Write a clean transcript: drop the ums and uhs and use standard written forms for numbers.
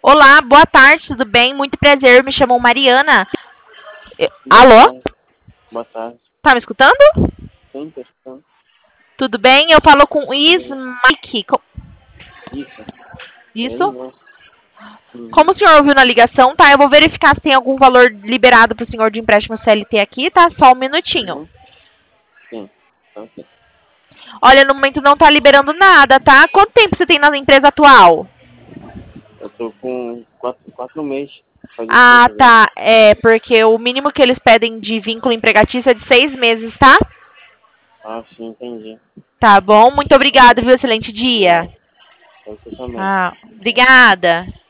Olá, boa tarde, tudo bem? Muito prazer, me chamo Mariana. Boa Alô? tarde. Boa tarde. Tá me escutando? Sim, questão. Tudo bem? Eu falo com Mike. Isso. É ele Isso? mesmo. Uhum. Como o senhor ouviu na ligação, tá? Eu vou verificar se tem algum valor liberado pro senhor de empréstimo CLT aqui, tá? Só um minutinho. Uhum. Sim. Então, sim. Olha, no momento não tá liberando nada, tá? Quanto tempo você tem na empresa atual? Eu tô com quatro meses. Faz Ah, empresa já. tá. É, porque o mínimo que eles pedem de vínculo empregatício é de 6 meses, tá? Ah, sim, entendi. Tá bom, muito obrigada, viu? Excelente dia. Nada. Pra você também. Ah, obrigada.